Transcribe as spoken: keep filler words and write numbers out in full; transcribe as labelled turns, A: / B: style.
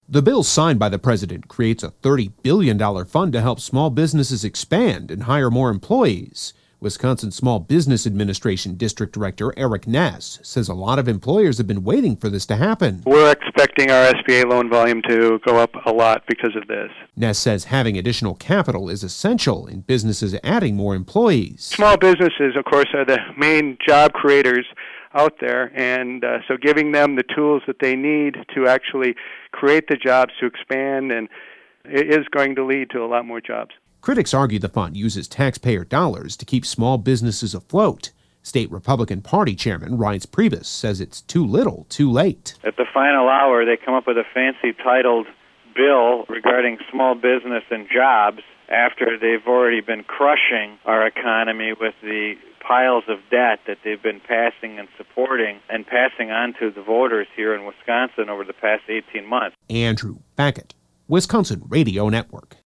A: The bill signed by the president creates a thirty billion dollars fund to help small businesses expand and hire more employees. Wisconsin Small Business Administration District Director Eric Ness says a lot of employers have been waiting for this to happen.
B: We're expecting our S B A loan volume to go up a lot because of this.
A: Ness says having additional capital is essential in businesses adding more employees.
B: Small businesses, of course, are the main job creators out there, and uh, so giving them the tools that they need to actually create the jobs, to expand, and it is going to lead to a lot more jobs.
A: Critics argue the fund uses taxpayer dollars to keep small businesses afloat. State Republican Party Chairman Reince Priebus says it's too little, too late.
C: At the final hour, they come up with a fancy titled bill regarding small business and jobs after they've already been crushing our economy with the piles of debt that they've been passing and supporting and passing on to the voters here in Wisconsin over the past eighteen months.
A: Andrew Beckett, Wisconsin Radio Network.